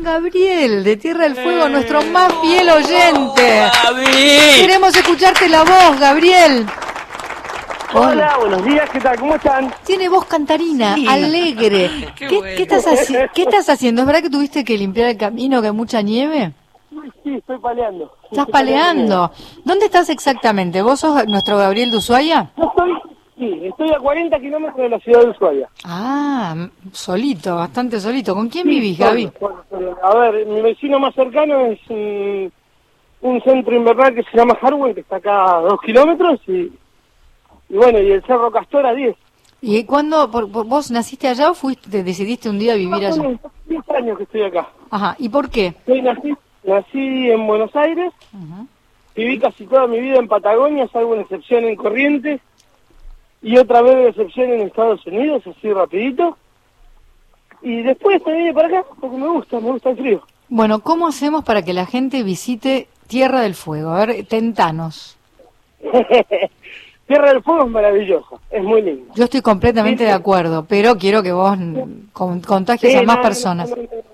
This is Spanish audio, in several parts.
Gabriel, de Tierra del Fuego, nuestro más fiel oyente. Gaby. Queremos escucharte la voz, Gabriel. Hola, buenos días, ¿qué tal? ¿Cómo están? Tiene voz cantarina, Sí. alegre. Qué ¿Qué, bueno. qué estás haciendo? ¿Es verdad que tuviste que limpiar el camino, que hay mucha nieve? Sí, estoy paleando. ¿Estás paleando? ¿Dónde estás exactamente? ¿Vos sos nuestro Gabriel de Ushuaia? Estoy a 40 kilómetros de la ciudad de Ushuaia. Ah, solito, bastante solito. ¿Con quién Sí, vivís, Gaby? solo. A ver, mi vecino más cercano es un centro invernal que se llama Harwell, que está acá a 2 kilómetros, y bueno, y el Cerro Castor a 10. ¿Y cuándo, vos naciste allá o decidiste un día vivir allá? Hace 10 años que estoy acá. Ajá, ¿y por qué? Nací en Buenos Aires, viví casi toda mi vida en Patagonia, salvo una excepción en Corrientes, y otra vez de excepción en Estados Unidos, así rapidito. Y después me vine para acá, porque me gusta el frío. Bueno, ¿cómo hacemos para que la gente visite Tierra del Fuego? A ver, tentanos. Tierra del Fuego es maravillosa, es muy lindo. Yo estoy completamente de acuerdo, pero quiero que vos contagies a más personas.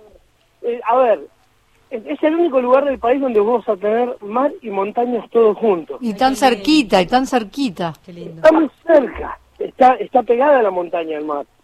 A ver, es el único lugar del país donde vamos a tener mar y montañas todos juntos. Y tan cerquita, y tan cerquita. Qué lindo. Está muy cerca, está pegada a la montaña al mar.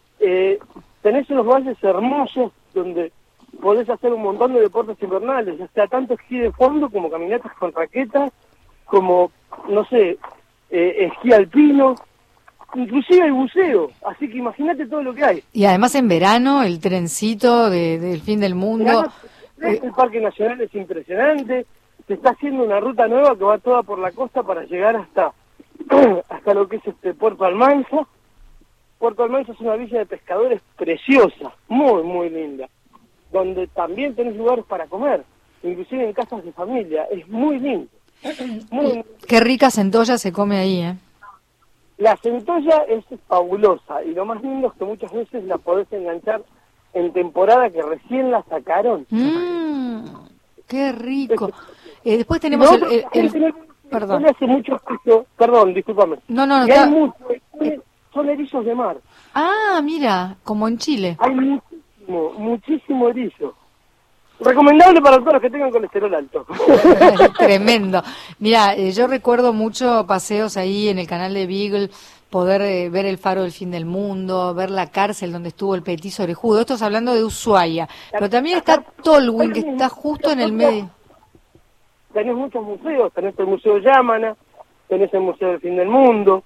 Tenés unos valles hermosos donde podés hacer un montón de deportes invernales, ya sea tanto esquí de fondo como caminatas con raquetas, como, no sé, esquí alpino, inclusive hay buceo, así que imagínate todo lo que hay. Y además en verano, el trencito del fin del mundo. El Parque Nacional es impresionante, se está haciendo una ruta nueva que va toda por la costa para llegar hasta lo que es Puerto Almanza. Puerto Almanza es una villa de pescadores preciosa, muy, muy linda, donde también tenés lugares para comer, inclusive en casas de familia, es muy lindo. Muy, Qué rica centolla se come ahí, ¿eh? la centolla es fabulosa y lo más lindo es que muchas veces la podés enganchar en temporada que recién la sacaron. Qué rico. Después tenemos perdón. Hace mucho frío, perdón, discúlpame. No, y hay son erizos de mar. Ah, mira, como en Chile. Hay muchísimo erizo. Recomendable para todos los que tengan colesterol alto. Tremendo. Mira, yo recuerdo mucho paseos ahí en el canal de Beagle, poder ver el faro del fin del mundo, ver la cárcel donde estuvo el petiso orejudo. Esto es hablando de Ushuaia. Pero también está Tolwyn, que está justo en el medio. Tenés muchos museos, tenés el Museo Yamana, tenés el Museo del Fin del Mundo,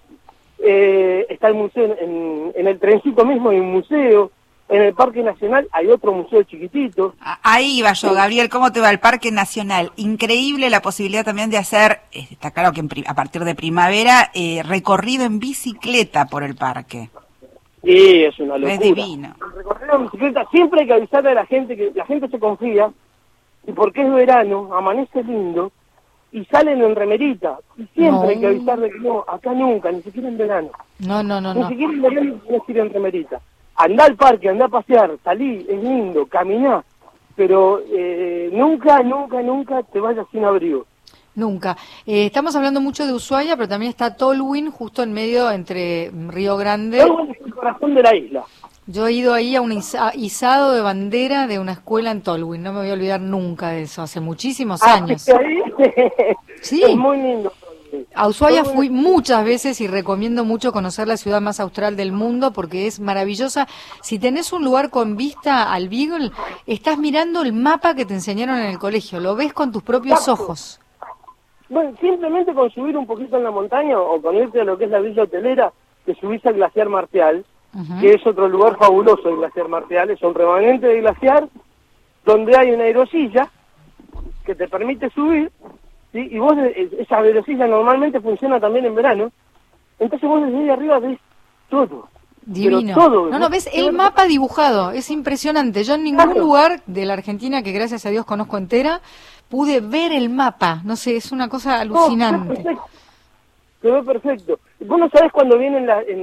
está el museo en el trencito mismo, hay un museo. En el Parque Nacional hay otro museo chiquitito. Ahí iba yo, Gabriel, ¿cómo te va el Parque Nacional? Increíble la posibilidad también de hacer, está claro que a partir de primavera, recorrido en bicicleta por el parque. Sí, es una locura. Es divino. El recorrido en bicicleta, siempre hay que avisarle a la gente, que la gente se confía, y porque es verano, amanece lindo, y salen en remerita. Y siempre hay que avisarle que no, acá nunca, ni siquiera en verano. No. Ni siquiera en verano tienes que ir en remerita. Andá al parque, andá a pasear, salí, es lindo, caminá, pero nunca te vayas sin abrigo. Nunca. Estamos hablando mucho de Ushuaia, pero también está Tolwyn, justo en medio entre Río Grande. Tolwyn es el corazón de la isla. Yo he ido ahí a un izado de bandera de una escuela en Tolwyn, no me voy a olvidar nunca de eso, hace muchísimos años. Ahí, Sí. es muy lindo. A Ushuaia fui muchas veces y recomiendo mucho conocer la ciudad más austral del mundo porque es maravillosa. Si tenés un lugar con vista al Beagle, estás mirando el mapa que te enseñaron en el colegio, lo ves con tus propios ojos. Bueno, simplemente con subir un poquito en la montaña o con irte a lo que es la villa hotelera, que subís al Glaciar Martial, que es otro lugar fabuloso, el Glaciar Martial, es un remanente de glaciar donde hay una aerosilla que te permite subir. ¿Sí? Y vos, esa velocilla normalmente funciona también en verano, entonces vos desde ahí arriba ves todo. Divino. Todo, no, ves el mapa dibujado, es impresionante. Yo en ningún lugar de la Argentina, que gracias a Dios conozco entera, pude ver el mapa. No sé, es una cosa alucinante. Se ve perfecto. Vos no sabés cuando viene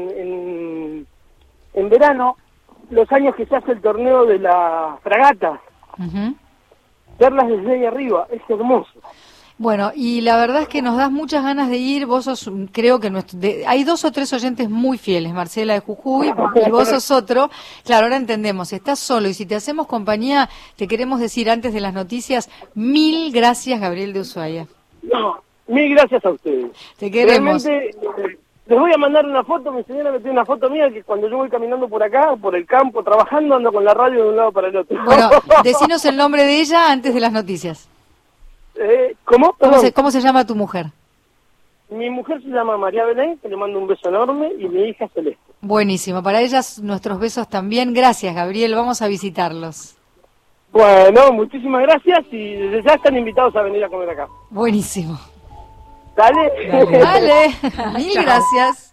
en verano, los años que se hace el torneo de las fragatas, verlas desde ahí arriba, es hermoso. Bueno, y la verdad es que nos das muchas ganas de ir. Vos sos, creo que hay 2 o 3 oyentes muy fieles, Marcela de Jujuy, y vos sos otro. Claro, ahora entendemos, si estás solo y si te hacemos compañía, te queremos decir antes de las noticias, 1000 gracias, Gabriel de Ushuaia. No, 1000 gracias a ustedes. Te queremos. Realmente, les voy a mandar una foto, mi señora me tiene una foto mía que cuando yo voy caminando por acá, por el campo, trabajando, ando con la radio de un lado para el otro. Bueno, decinos el nombre de ella antes de las noticias. ¿Cómo? ¿Cómo se llama tu mujer? Mi mujer se llama María Belén, que le mando un beso enorme, y mi hija Celeste. Buenísimo, para ellas nuestros besos también. Gracias, Gabriel, vamos a visitarlos. Bueno, muchísimas gracias y desde ya están invitados a venir a comer acá. Buenísimo. Dale. Dale. Mil gracias.